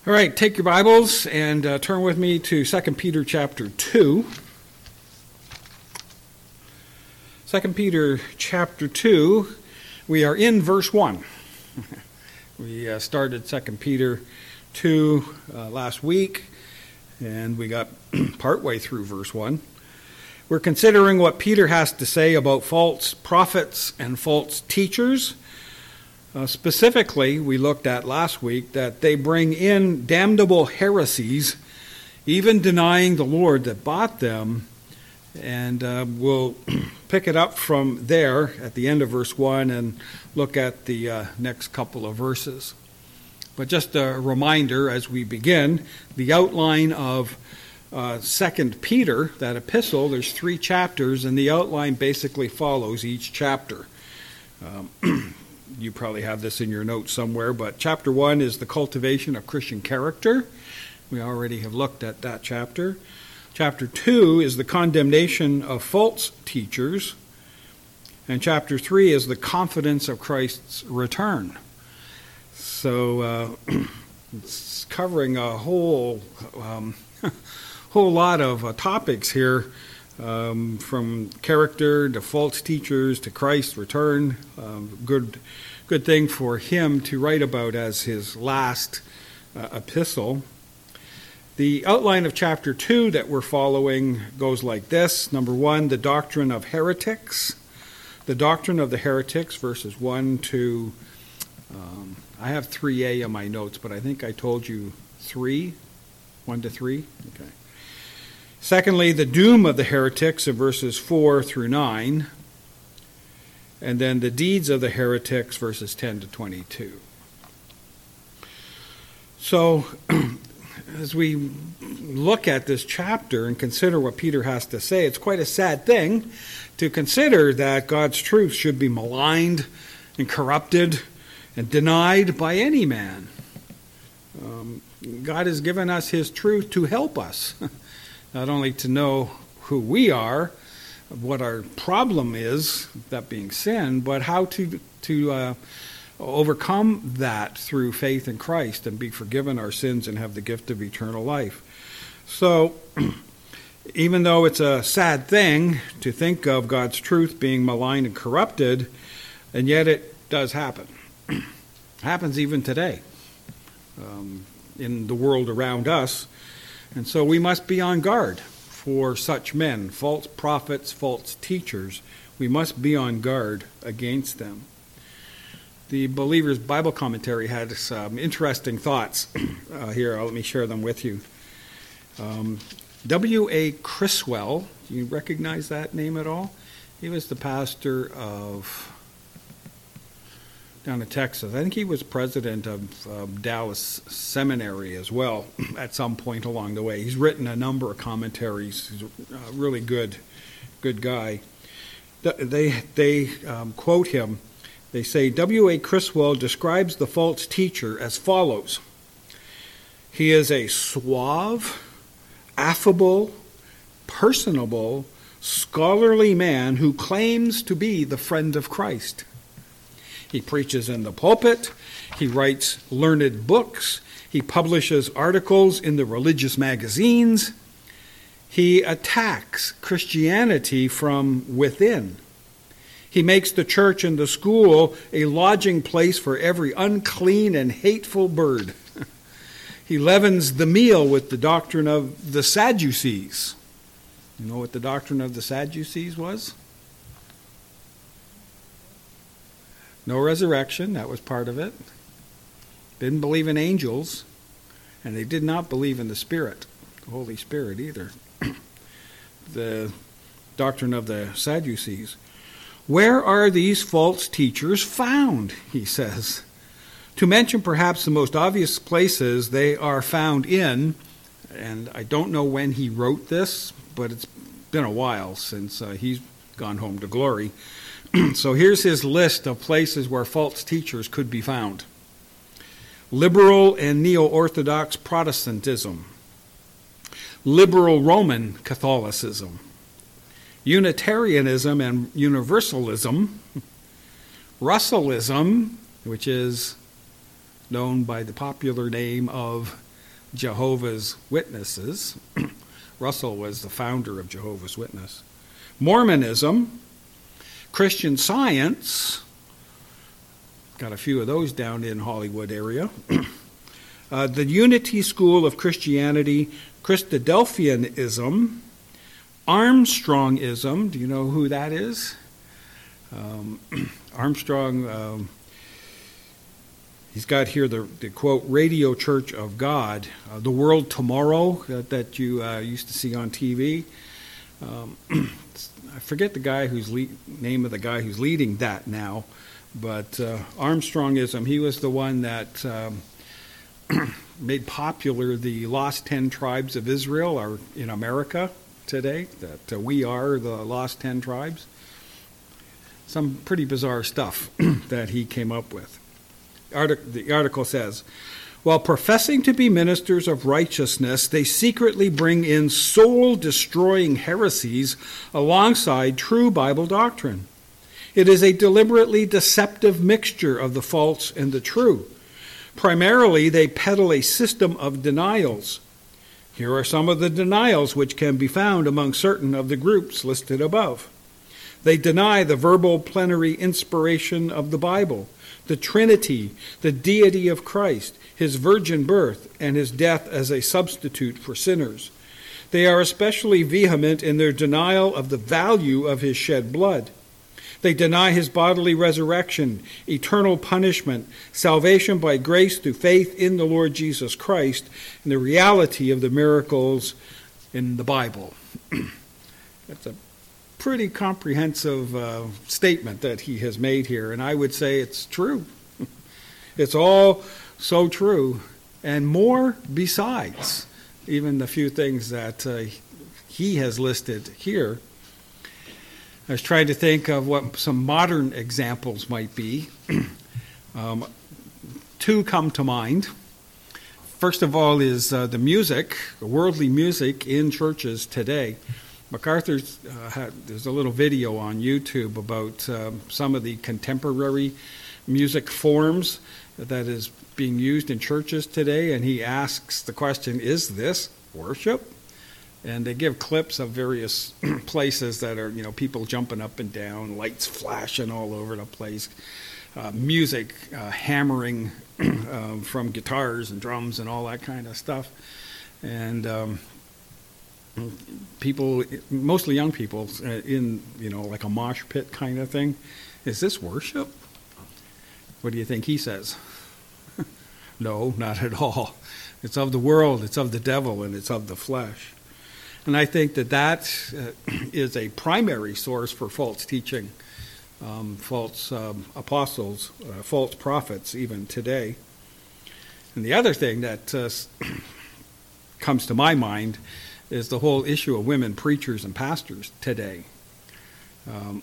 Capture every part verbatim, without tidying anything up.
All right, take your Bibles and uh, turn with me to Second Peter chapter two. Second Peter chapter two, we are in verse one. we uh, started Second Peter two uh, last week, and we got partway through verse one. We're considering what Peter has to say about false prophets and false teachers. Uh, specifically, we looked at last week that they bring in damnable heresies, even denying the Lord that bought them. And uh, we'll pick it up from there at the end of verse one and look at the uh, next couple of verses. But just a reminder as we begin, the outline of uh, Second Peter, that epistle, there's three chapters, and the outline basically follows each chapter. Um, You probably have this in your notes somewhere, but chapter one is the cultivation of Christian character. We already have looked at that chapter. Chapter two is the condemnation of false teachers. And chapter three is the confidence of Christ's return. So uh, it's covering a whole, um, whole lot of uh, topics here. Um, from character to false teachers to Christ's return. Um, good good thing for him to write about as his last uh, epistle. The outline of chapter two that we're following goes like this. Number one, the doctrine of heretics. The doctrine of the heretics, verses one to, um, I have three A in my notes, but I think I told you three, one to three. Okay. Secondly, the doom of the heretics of verses four through nine, and then the deeds of the heretics, verses ten to twenty-two. So, as we look at this chapter and consider what Peter has to say, it's quite a sad thing to consider that God's truth should be maligned and corrupted and denied by any man. Um, God has given us his truth to help us. Not only to know who we are, what our problem is, that being sin, but how to to uh, overcome that through faith in Christ and be forgiven our sins and have the gift of eternal life. So, even though it's a sad thing to think of God's truth being maligned and corrupted, and yet it does happen. It happens even today um, in the world around us. And so we must be on guard for such men, false prophets, false teachers. We must be on guard against them. The Believer's Bible Commentary had some interesting thoughts uh, here. Let me share them with you. Um, W A Criswell, do you recognize that name at all? He was the pastor of down in Texas. I think he was president of um, Dallas Seminary as well at some point along the way. He's written a number of commentaries. He's a really good, good guy. They they um, quote him. They say, W A Criswell describes the false teacher as follows. He is a suave, affable, personable, scholarly man who claims to be the friend of Christ. He preaches in the pulpit, he writes learned books, he publishes articles in the religious magazines, he attacks Christianity from within. He makes the church and the school a lodging place for every unclean and hateful bird. He leavens the meal with the doctrine of the Sadducees. You know what the doctrine of the Sadducees was? No resurrection, that was part of it. Didn't believe in angels, and they did not believe in the Spirit, the Holy Spirit either. The doctrine of the Sadducees. Where are these false teachers found, he says. To mention perhaps the most obvious places they are found in, and I don't know when he wrote this, but it's been a while since uh, he's gone home to glory. So here's his list of places where false teachers could be found. Liberal and neo-Orthodox Protestantism. Liberal Roman Catholicism. Unitarianism and Universalism. Russellism, which is known by the popular name of Jehovah's Witnesses. Russell was the founder of Jehovah's Witness. Mormonism, Christian Science, got a few of those down in Hollywood area. uh, the Unity School of Christianity, Christadelphianism, Armstrongism. Do you know who that is? Um, Armstrong, um, he's got here the, the quote, Radio Church of God, uh, the World Tomorrow that, that you uh, used to see on T V. Um, I forget the guy who's le- name of the guy who's leading that now, but uh, Armstrongism, he was the one that um, made popular the lost ten tribes of Israel are in America today, that uh, we are the lost ten tribes. Some pretty bizarre stuff that he came up with. Artic- the article says, while professing to be ministers of righteousness, they secretly bring in soul-destroying heresies alongside true Bible doctrine. It is a deliberately deceptive mixture of the false and the true. Primarily, they peddle a system of denials. Here are some of the denials which can be found among certain of the groups listed above. They deny the verbal plenary inspiration of the Bible, the Trinity, the deity of Christ, his virgin birth, and his death as a substitute for sinners. They are especially vehement in their denial of the value of his shed blood. They deny his bodily resurrection, eternal punishment, salvation by grace through faith in the Lord Jesus Christ, and the reality of the miracles in the Bible. That's a pretty comprehensive uh, statement that he has made here, and I would say it's true. It's all so true, and more besides, even the few things that uh, he has listed here. I was trying to think of what some modern examples might be. um, two come to mind. First of all is uh, the music, the worldly music in churches today. MacArthur's uh, had, there's a little video on YouTube about um, some of the contemporary music forms that is being used in churches today, and he asks the question, is this worship? And they give clips of various places that are, you know, people jumping up and down, lights flashing all over the place, uh, music uh, hammering uh, from guitars and drums and all that kind of stuff. And um, people, mostly young people, uh, in, you know, like a mosh pit kind of thing. Is this worship? What do you think he says? No, not at all. It's of the world, it's of the devil, and it's of the flesh. And I think that that uh, is a primary source for false teaching, um, false um, apostles, uh, false prophets even today. And the other thing that uh, comes to my mind is the whole issue of women preachers and pastors today. Um,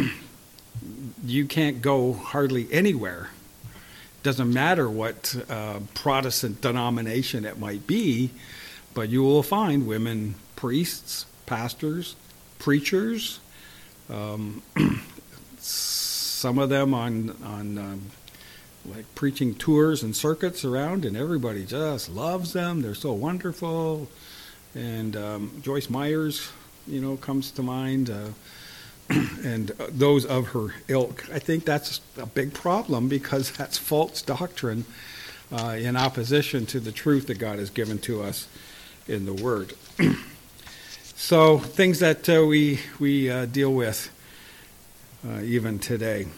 you can't go hardly anywhere. Doesn't matter what uh, Protestant denomination it might be, but you will find women priests, pastors, preachers, um, some of them on on um, like preaching tours and circuits around, and everybody just loves them. They're so wonderful. And um, Joyce Myers, you know, comes to mind, uh, and those of her ilk. I think that's a big problem because that's false doctrine uh, in opposition to the truth that God has given to us in the Word. So things that uh, we we uh, deal with uh, even today.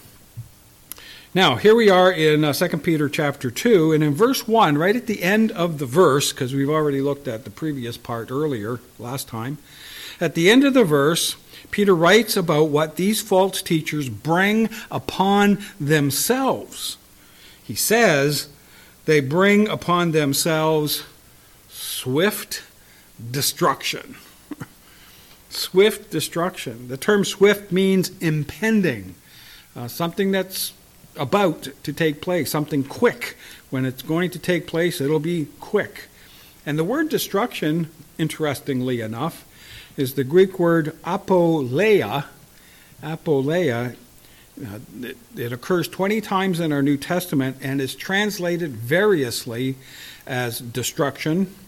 Now here we are in uh, Second Peter chapter two, and in verse one, right at the end of the verse, because we've already looked at the previous part earlier last time. At the end of the verse, Peter writes about what these false teachers bring upon themselves. He says they bring upon themselves swift destruction. Swift destruction. The term swift means impending, uh, something that's about to take place, something quick. When it's going to take place, it'll be quick. And the word destruction, interestingly enough, is the Greek word apoleia. Apoleia. Uh, it, it occurs twenty times in our New Testament and is translated variously as destruction,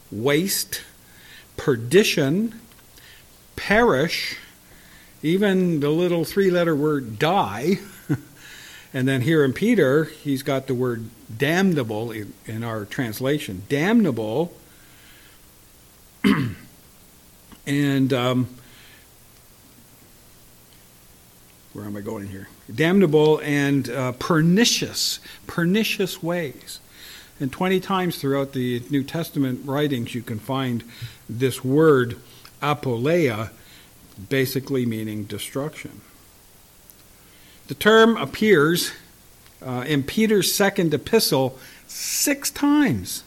waste, perdition, perish, even the little three-letter word die. And then here in Peter, he's got the word damnable in, in our translation. Damnable. and um, where am I going here? Damnable and uh, pernicious. Pernicious ways. And twenty times throughout the New Testament writings, you can find this word apoleia, basically meaning destruction. The term appears uh, in Peter's second epistle six times.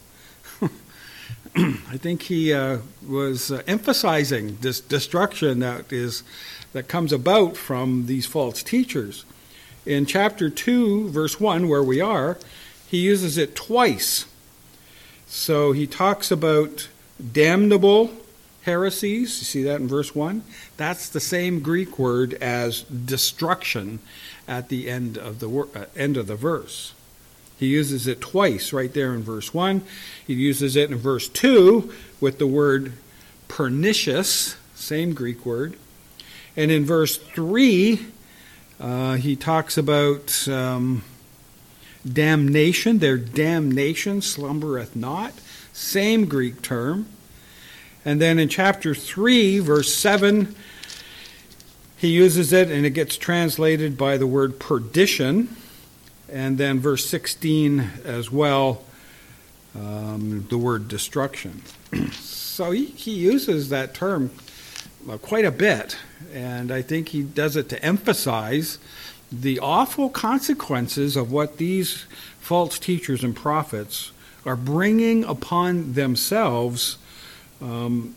I think he uh, was uh, emphasizing this destruction that is that comes about from these false teachers. In chapter two, verse one, where we are, he uses it twice. So he talks about damnable heresies. You see that in verse one? That's the same Greek word as destruction at the end of the wor- uh, end of the verse. He uses it twice right there in verse one. He uses it in verse two with the word pernicious, same Greek word. And in verse three, uh, he talks about um, damnation. Their damnation slumbereth not, same Greek term. And then in chapter three, verse seven, he uses it and it gets translated by the word perdition. And then verse sixteen as well, um, the word destruction. So he, he uses that term uh, quite a bit. And I think he does it to emphasize the awful consequences of what these false teachers and prophets are bringing upon themselves Um,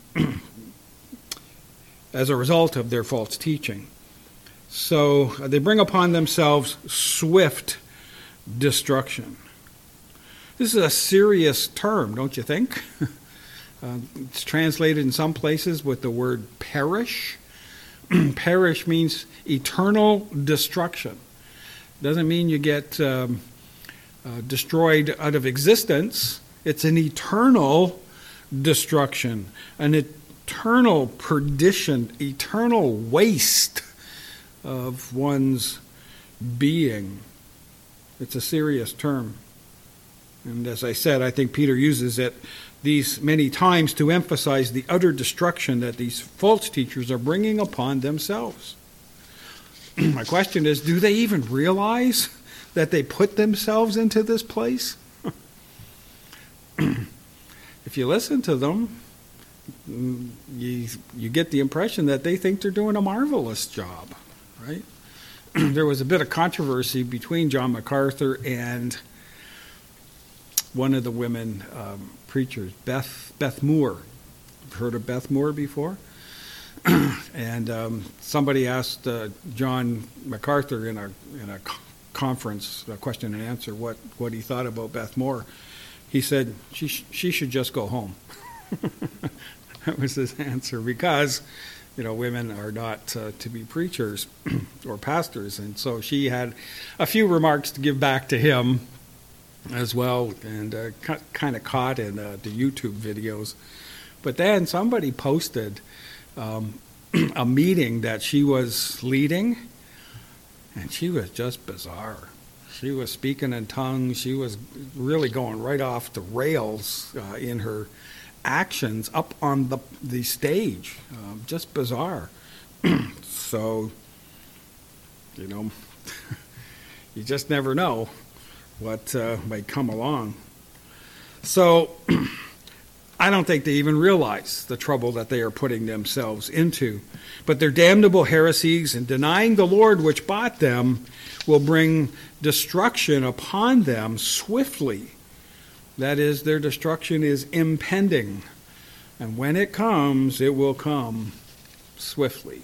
as a result of their false teaching. So uh, they bring upon themselves swift destruction. This is a serious term, don't you think? uh, it's translated in some places with the word perish. Perish means eternal destruction. Doesn't mean you get um, uh, destroyed out of existence. It's an eternal destruction, an eternal perdition, eternal waste of one's being. It's a serious term. And as I said, I think Peter uses it these many times to emphasize the utter destruction that these false teachers are bringing upon themselves. My question is, do they even realize that they put themselves into this place? If you listen to them, you, you get the impression that they think they're doing a marvelous job, right? There was a bit of controversy between John MacArthur and one of the women um, preachers, Beth Beth Moore. You've heard of Beth Moore before? And um, somebody asked uh, John MacArthur in a in a conference, a question and answer, what, what he thought about Beth Moore. He said, she, sh- she should just go home. That was his answer, because, you know, women are not uh, to be preachers or pastors. And so she had a few remarks to give back to him as well, and uh, ca- kind of caught in uh, the YouTube videos. But then somebody posted um, a meeting that she was leading, and she was just bizarre. She was speaking in tongues. She was really going right off the rails uh, in her actions up on the the stage. Um, just bizarre. So, you know, you just never know what uh, might come along. So, I don't think they even realize the trouble that they are putting themselves into. But their damnable heresies and denying the Lord which bought them will bring destruction upon them swiftly. That is, their destruction is impending. And when it comes, it will come swiftly.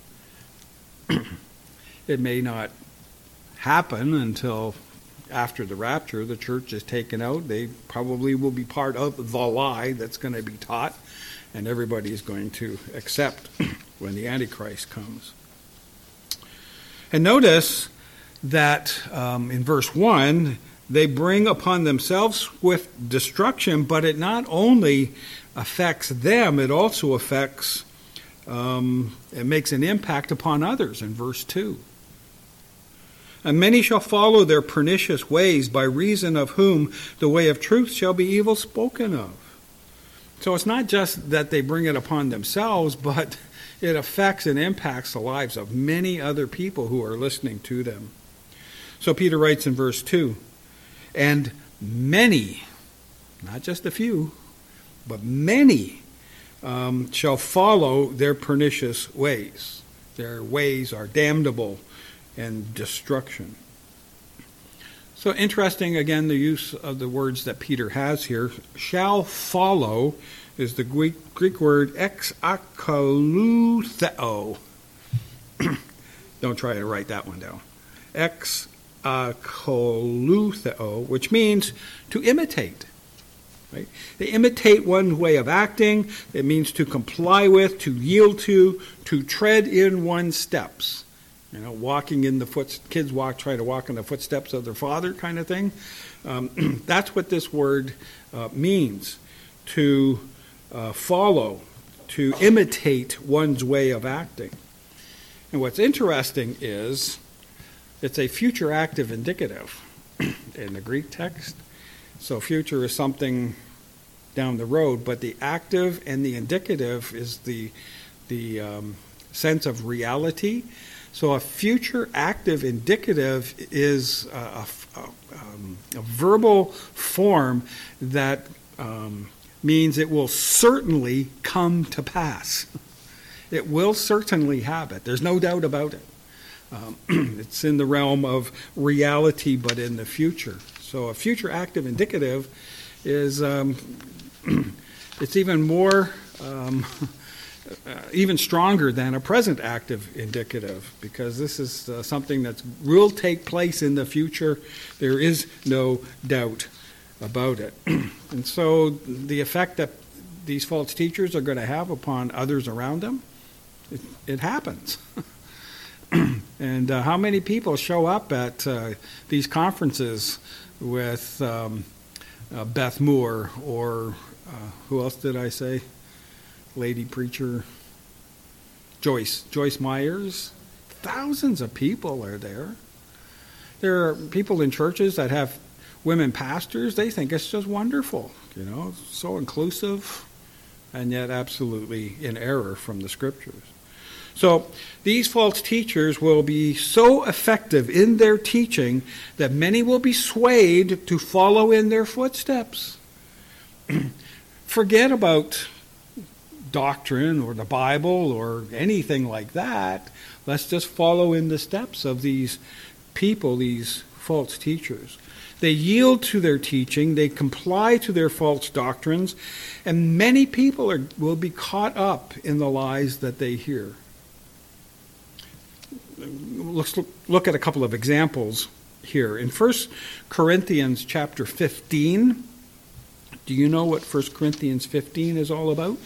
It may not happen until after the rapture. The church is taken out. They probably will be part of the lie that's going to be taught, and everybody is going to accept when the Antichrist comes. And notice that um, in verse one, they bring upon themselves swift destruction, but it not only affects them, it also affects, um, it makes an impact upon others in verse two. And many shall follow their pernicious ways, by reason of whom the way of truth shall be evil spoken of. So it's not just that they bring it upon themselves, but it affects and impacts the lives of many other people who are listening to them. So Peter writes in verse two, and many, not just a few, but many um, shall follow their pernicious ways. Their ways are damnable and destruction. So interesting, again, the use of the words that Peter has here. Shall follow is the Greek, Greek word exakalutheo. Don't try to write that one down. Exakalutheo, which means to imitate. Right? They imitate one's way of acting. It means to comply with, to yield to, to tread in one's steps. You know, walking in the foot, kids walk, try to walk in the footsteps of their father, kind of thing. Um, that's what this word uh, means, to uh, follow, to imitate one's way of acting. And what's interesting is it's a future active indicative in the Greek text. So future is something down the road, but the active and the indicative is the the um, sense of reality. So a future active indicative is a, a, a, um, a verbal form that um, means it will certainly come to pass. It will certainly happen. There's no doubt about it. Um, it's in the realm of reality, but in the future. So a future active indicative is um, it's even more. Um, Uh, even stronger than a present active indicative, because this is uh, something that will take place in the future. There is no doubt about it. And so the effect that these false teachers are going to have upon others around them, it, it happens. And uh, how many people show up at uh, these conferences with um, uh, Beth Moore or uh, who else did I say? Lady preacher Joyce, Joyce Myers. Thousands of people are there. There are people in churches that have women pastors. They think it's just wonderful, you know, so inclusive, and yet absolutely in error from the scriptures. So these false teachers will be so effective in their teaching that many will be swayed to follow in their footsteps. Forget about doctrine or the Bible or anything like that. Let's just follow in the steps of these people, these false teachers. They yield to their teaching, they comply to their false doctrines, and many people are, will be caught up in the lies that they hear. Let's look, look at a couple of examples here. In First Corinthians chapter fifteen, do you know what First Corinthians fifteen is all about?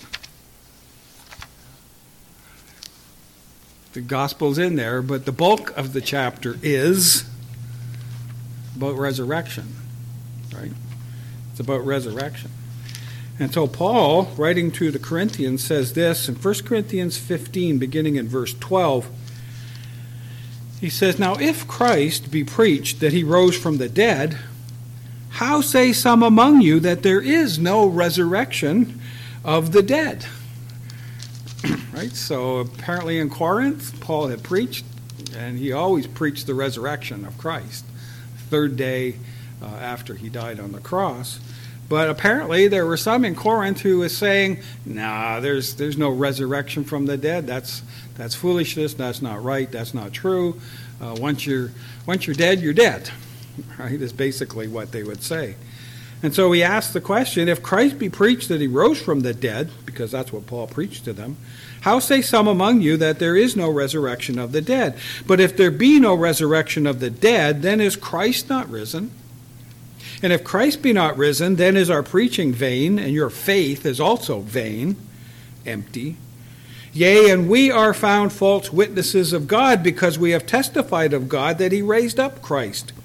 The gospel's in there, but the bulk of the chapter is about resurrection, right? It's about resurrection. And so Paul, writing to the Corinthians, says this in First Corinthians fifteen, beginning in verse twelve. He says, "Now if Christ be preached that he rose from the dead, how say some among you that there is no resurrection of the dead?" Right? So apparently in Corinth, Paul had preached, and he always preached the resurrection of Christ, third day uh, after he died on the cross. But apparently there were some in Corinth who was saying, nah, there's there's no resurrection from the dead. That's that's foolishness. That's not right. That's not true. Uh, once you're once you're dead, you're dead. Right? Is basically what they would say. And so he asked the question, if Christ be preached that he rose from the dead, because that's what Paul preached to them, how say some among you that there is no resurrection of the dead? But if there be no resurrection of the dead, then is Christ not risen? And if Christ be not risen, then is our preaching vain, and your faith is also vain, empty. Yea, and we are found false witnesses of God, because we have testified of God that he raised up Christ,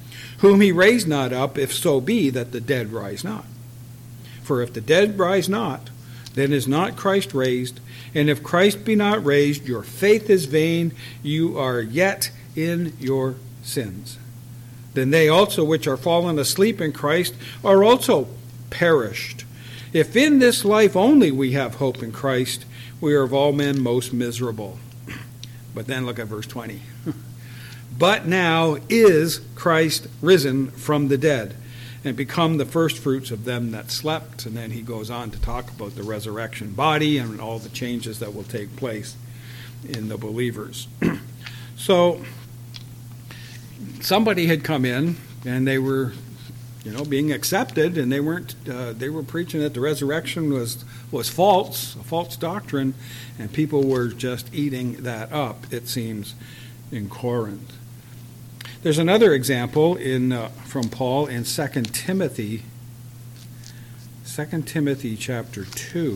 whom he raised not up, if so be that the dead rise not. For if the dead rise not, then is not Christ raised. And if Christ be not raised, your faith is vain, you are yet in your sins. Then they also which are fallen asleep in Christ are also perished. If in this life only we have hope in Christ, we are of all men most miserable. But then look at verse twenty. But now is Christ risen from the dead, and become the firstfruits of them that slept. And then he goes on to talk about the resurrection body and all the changes that will take place in the believers. So somebody had come in, and they were, you know, being accepted, and they weren't. Uh, they were preaching that the resurrection was was false, a false doctrine, and people were just eating that up. It seems in Corinth. There's another example in uh, from Paul in Second Timothy, Second Timothy chapter two.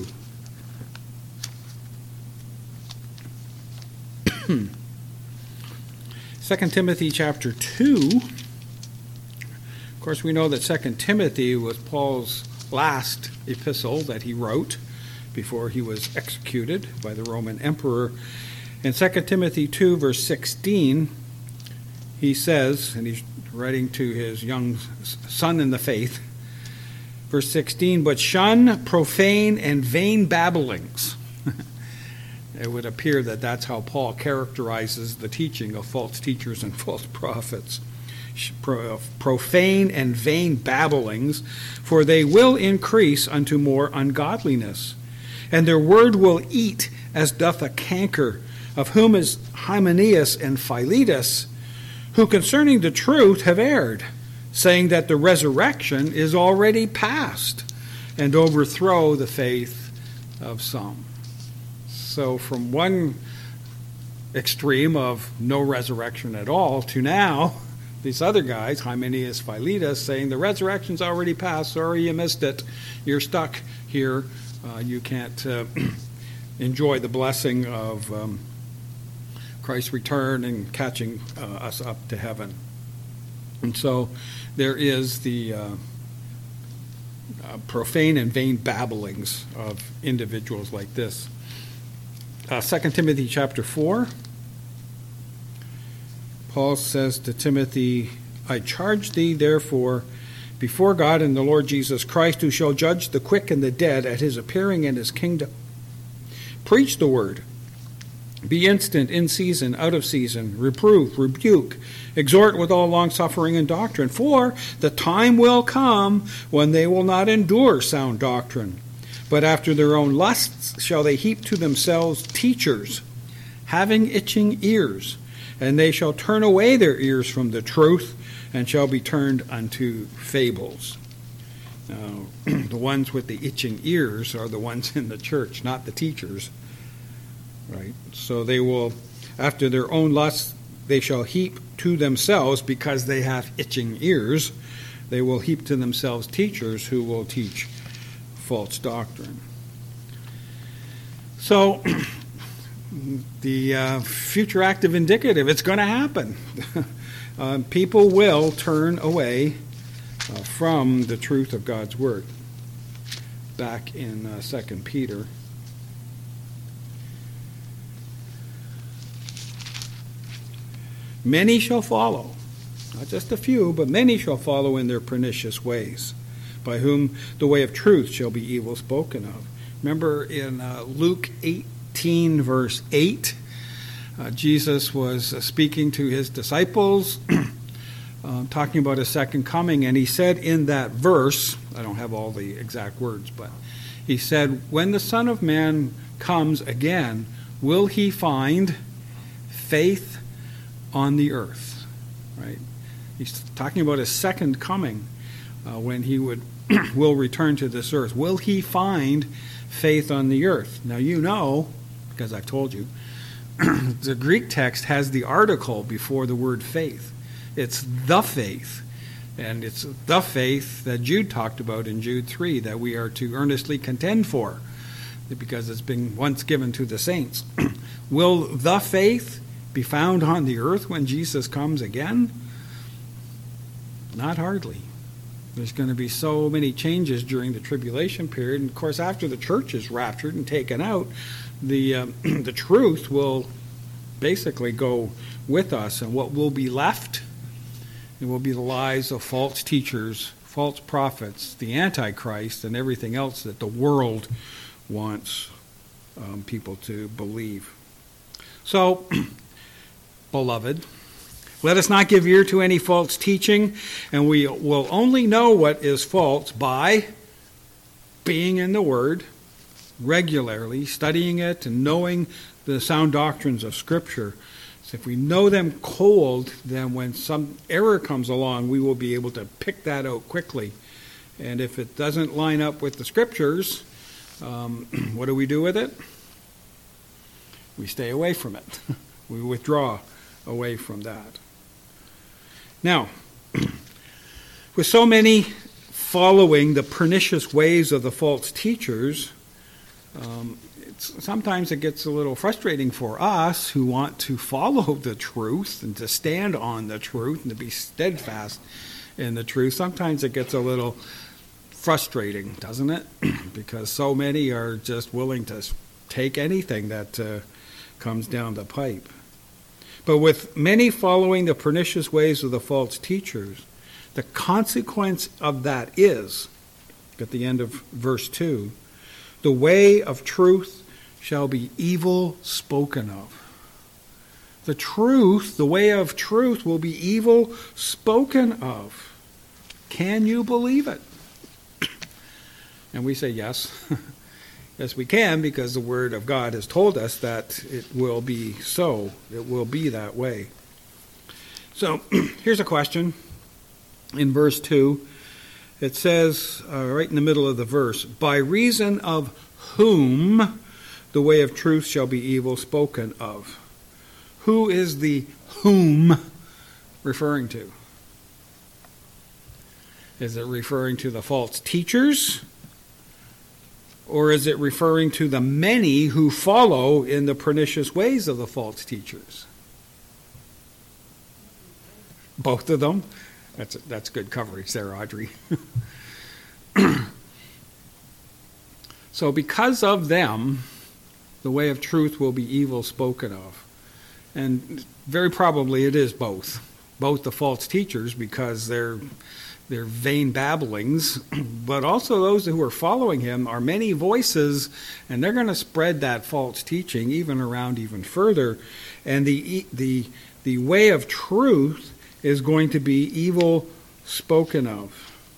Second Timothy chapter two. Of course, we know that Second Timothy was Paul's last epistle that he wrote before he was executed by the Roman emperor. In Second Timothy two, verse sixteen, he says, and he's writing to his young son in the faith, verse sixteen, but shun profane and vain babblings. It would appear that that's how Paul characterizes the teaching of false teachers and false prophets. Profane and vain babblings, for they will increase unto more ungodliness. And their word will eat as doth a canker, of whom is Hymenaeus and Philetus, who concerning the truth have erred, saying that the resurrection is already past, and overthrow the faith of some. So from one extreme of no resurrection at all to now, these other guys, Hymenaeus, Philetus, saying the resurrection's already passed, sorry you missed it, you're stuck here, uh, you can't uh, enjoy the blessing of um, Christ's return and catching uh, us up to heaven. And so there is the uh, uh, profane and vain babblings of individuals like this. Uh, Second Timothy chapter four, Paul says to Timothy, I charge thee therefore before God and the Lord Jesus Christ, who shall judge the quick and the dead at his appearing in his kingdom. Preach the word. Be instant, in season, out of season, reprove, rebuke, exhort with all longsuffering and doctrine, for the time will come when they will not endure sound doctrine, but after their own lusts shall they heap to themselves teachers, having itching ears, and they shall turn away their ears from the truth, and shall be turned unto fables. Now, the ones with the itching ears are the ones in the church, not the teachers. Right? So they will, after their own lusts, they shall heap to themselves, because they have itching ears, they will heap to themselves teachers who will teach false doctrine. So, the uh, future active indicative, it's going to happen. uh, people will turn away uh, from the truth of God's word. Back in uh, Second Peter. Many shall follow, not just a few, but many shall follow in their pernicious ways, by whom the way of truth shall be evil spoken of. Remember in uh, Luke eighteen, verse eight, uh, Jesus was uh, speaking to his disciples, uh, talking about his second coming, and he said in that verse, I don't have all the exact words, but he said, when the Son of Man comes again, will he find faith on the earth? Right? He's talking about his second coming, uh, when he would will return to this earth. Will he find faith on the earth? Now you know, because I've told you, the Greek text has the article before the word faith. It's the faith. And it's the faith that Jude talked about in Jude three, that we are to earnestly contend for, because it's been once given to the saints. Will the faith be found on the earth when Jesus comes again? Not hardly. There's going to be so many changes during the tribulation period. And of course, after the church is raptured and taken out, the um, the truth will basically go with us. And what will be left, it will be the lies of false teachers, false prophets, the Antichrist, and everything else that the world wants um, people to believe. So, beloved, let us not give ear to any false teaching, and we will only know what is false by being in the Word regularly, studying it, and knowing the sound doctrines of Scripture. So if we know them cold, then when some error comes along, we will be able to pick that out quickly. And if it doesn't line up with the Scriptures, um, what do we do with it? We stay away from it. We withdraw away from that. Now, with so many following the pernicious ways of the false teachers, um, it's, sometimes it gets a little frustrating for us who want to follow the truth and to stand on the truth and to be steadfast in the truth. Sometimes it gets a little frustrating, doesn't it? Because so many are just willing to take anything that uh, comes down the pipe. But with many following the pernicious ways of the false teachers, the consequence of that is, at the end of verse two, the way of truth shall be evil spoken of. The truth, the way of truth will be evil spoken of. Can you believe it? And we say yes. Yes, we can, because the Word of God has told us that it will be so. It will be that way. So, here's a question. In verse two, it says, uh, right in the middle of the verse, by reason of whom the way of truth shall be evil spoken of. Who is the whom referring to? Is it referring to the false teachers? Or is it referring to the many who follow in the pernicious ways of the false teachers? Both of them? That's that's good coverage there, Audrey. So because of them, the way of truth will be evil spoken of. And very probably it is both. Both the false teachers, because they're They're vain babblings, but also those who are following him are many voices, and they're going to spread that false teaching even around even further. And the the the way of truth is going to be evil spoken of.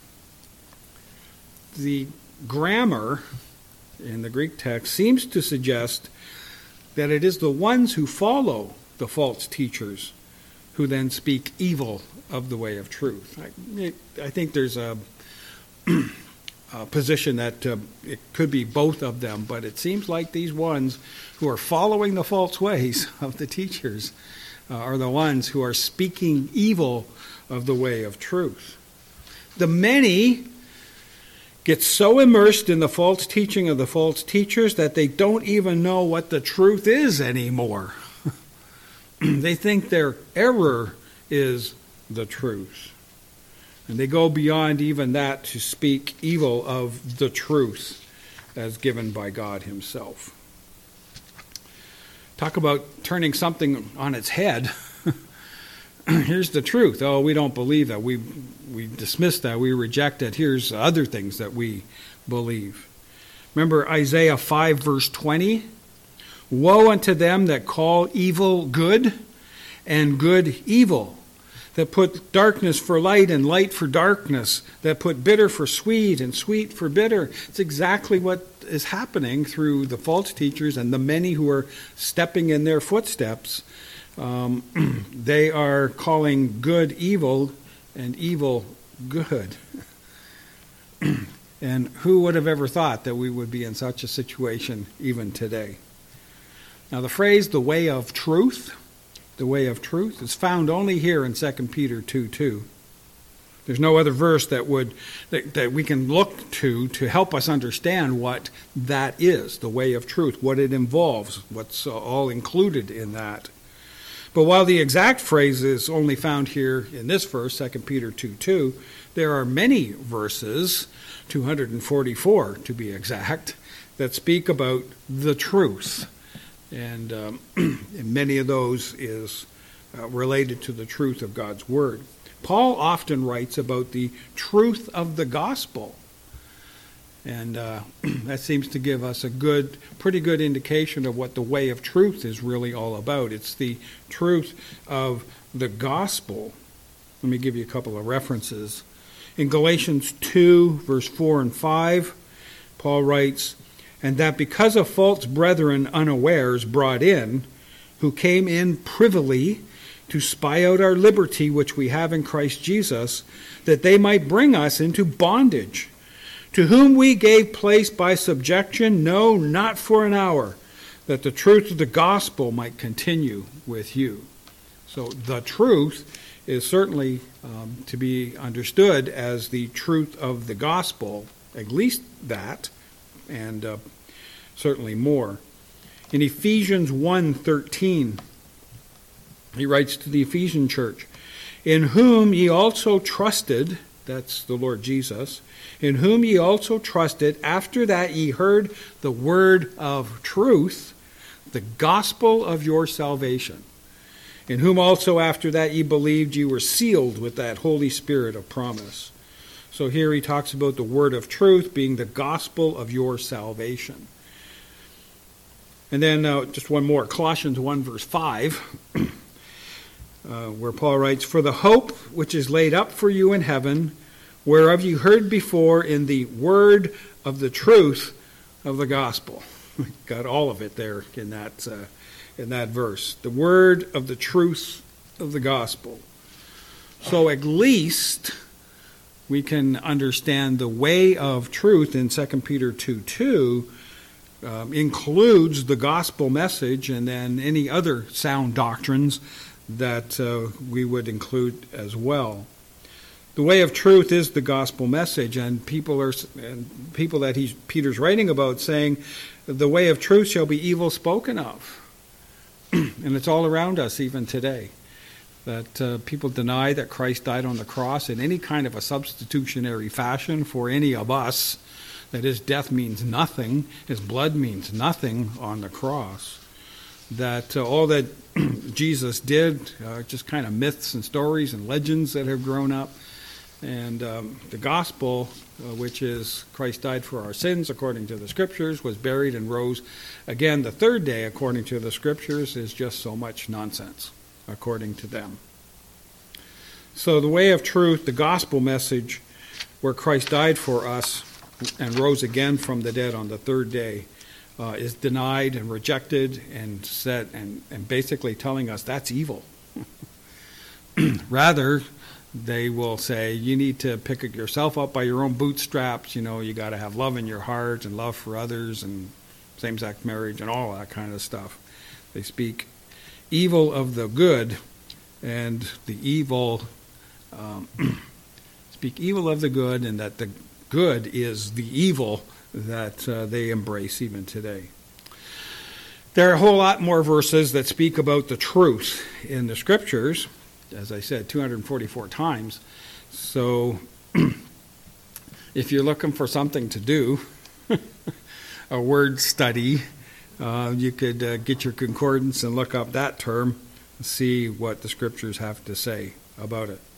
The grammar in the Greek text seems to suggest that it is the ones who follow the false teachers who then speak evil of the way of truth. I, I think there's a, a position that uh, it could be both of them, but it seems like these ones who are following the false ways of the teachers uh, are the ones who are speaking evil of the way of truth. The many get so immersed in the false teaching of the false teachers that they don't even know what the truth is anymore. They think their error is the truth. And they go beyond even that to speak evil of the truth as given by God himself. Talk about turning something on its head. Here's the truth. Oh, we don't believe that. We we dismiss that. We reject it. Here's other things that we believe. Remember Isaiah five, verse twenty? Woe unto them that call evil good and good evil, that put darkness for light and light for darkness, that put bitter for sweet and sweet for bitter. It's exactly what is happening through the false teachers and the many who are stepping in their footsteps. Um, they are calling good evil and evil good. And who would have ever thought that we would be in such a situation even today? Now, the phrase, the way of truth, the way of truth, is found only here in Second Peter two two. There's no other verse that would that, that we can look to to help us understand what that is, the way of truth, what it involves, what's uh, all included in that. But while the exact phrase is only found here in this verse, Second Peter two two, there are many verses, two hundred forty-four to be exact, that speak about the truth. And, um, and many of those is uh, related to the truth of God's Word. Paul often writes about the truth of the gospel. And uh, that seems to give us a good, pretty good indication of what the way of truth is really all about. It's the truth of the gospel. Let me give you a couple of references. In Galatians two, verse four and five, Paul writes, "And that because of false brethren unawares brought in, who came in privily to spy out our liberty which we have in Christ Jesus, that they might bring us into bondage, to whom we gave place by subjection, no, not for an hour, that the truth of the gospel might continue with you." So the truth is certainly um, to be understood as the truth of the gospel, at least that, and uh, certainly more. In Ephesians one thirteen, he writes to the Ephesian church, "In whom ye also trusted," that's the Lord Jesus, "in whom ye also trusted, after that ye heard the word of truth, the gospel of your salvation. In whom also after that ye believed, ye were sealed with that Holy Spirit of promise." So here he talks about the word of truth being the gospel of your salvation. And then uh, just one more, Colossians one verse five, uh, where Paul writes, "For the hope which is laid up for you in heaven, whereof you heard before in the word of the truth of the gospel." Got all of it there in that uh, in that verse. The word of the truth of the gospel. So at least we can understand the way of truth in Second Peter two two um, includes the gospel message and then any other sound doctrines that uh, we would include as well. The way of truth is the gospel message, and people are and people that he's Peter's writing about saying, the way of truth shall be evil spoken of. And it's all around us even today. That uh, people deny that Christ died on the cross in any kind of a substitutionary fashion for any of us. That his death means nothing, his blood means nothing on the cross. That uh, all that Jesus did, uh, just kind of myths and stories and legends that have grown up. And um, the gospel, uh, which is Christ died for our sins according to the Scriptures, was buried and rose again the third day according to the Scriptures, is just so much nonsense according to them. So the way of truth, the gospel message, where Christ died for us and rose again from the dead on the third day, uh, is denied and rejected and said, and, and basically telling us that's evil. Rather, they will say, you need to pick yourself up by your own bootstraps. You know, you got to have love in your heart and love for others and same-sex marriage and all that kind of stuff. They speak evil of the good and the evil, um, speak evil of the good, and that the good is the evil that uh, they embrace even today. There are a whole lot more verses that speak about the truth in the Scriptures. As I said, two hundred forty-four times. So if you're looking for something to do, a word study, uh, you could uh, get your concordance and look up that term and see what the Scriptures have to say about it.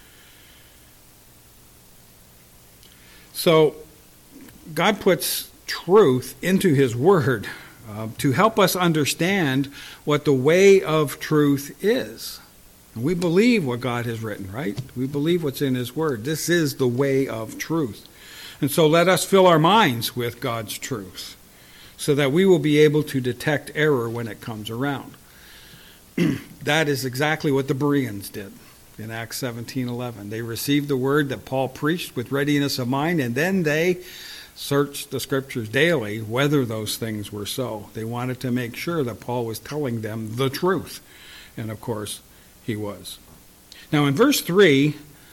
So God puts truth into his word uh, to help us understand what the way of truth is. We believe what God has written, right? We believe what's in his word. This is the way of truth. And so let us fill our minds with God's truth so that we will be able to detect error when it comes around. That is exactly what the Bereans did in Acts seventeen eleven. They received the word that Paul preached with readiness of mind, and then they searched the Scriptures daily whether those things were so. They wanted to make sure that Paul was telling them the truth. And of course, he was. Now in verse three,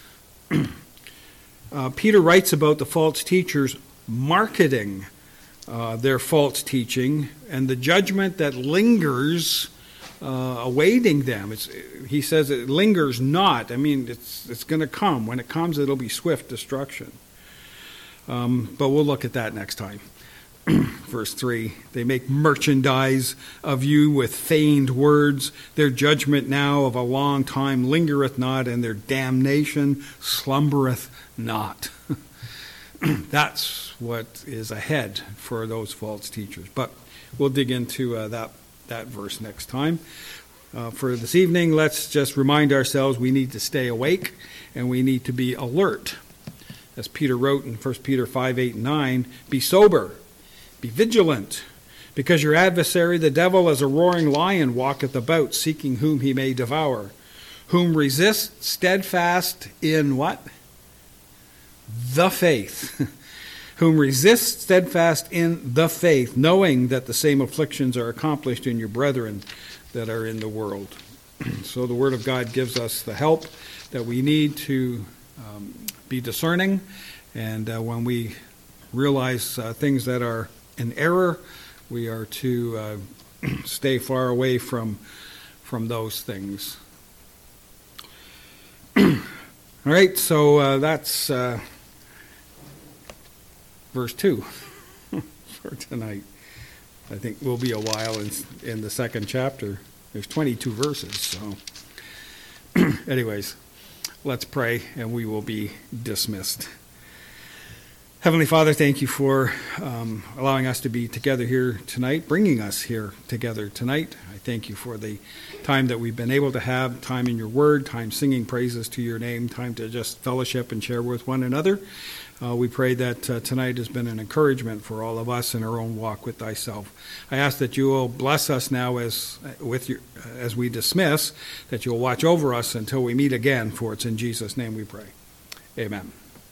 uh, Peter writes about the false teachers marketing uh, their false teaching and the judgment that lingers uh, awaiting them. It's, he says it lingers not. I mean, it's it's going to come. When it comes, it'll be swift destruction. Um, but we'll look at that next time. Verse three, they make merchandise of you with feigned words. Their judgment now of a long time lingereth not, and their damnation slumbereth not. That's what is ahead for those false teachers. But we'll dig into uh, that, that verse next time. Uh, for this evening, let's just remind ourselves we need to stay awake and we need to be alert. As Peter wrote in First Peter five, eight, and nine, be sober, be vigilant, because your adversary, the devil, as a roaring lion, walketh about, seeking whom he may devour. Whom resist steadfast in what? The faith. Whom resist steadfast in the faith, knowing that the same afflictions are accomplished in your brethren that are in the world. So the Word of God gives us the help that we need to um, be discerning, and uh, when we realize uh, things that are in error, we are to uh, stay far away from from those things. All right, so uh, that's uh, verse two for tonight. I think we'll be a while in, in the second chapter. There's twenty-two verses, so anyways, let's pray and we will be dismissed. Heavenly Father, thank you for um, allowing us to be together here tonight, bringing us here together tonight. I thank you for the time that we've been able to have, time in your word, time singing praises to your name, time to just fellowship and share with one another. Uh, we pray that uh, tonight has been an encouragement for all of us in our own walk with thyself. I ask that you will bless us now as with your, as we dismiss, that you'll watch over us until we meet again, for it's in Jesus' name we pray. Amen.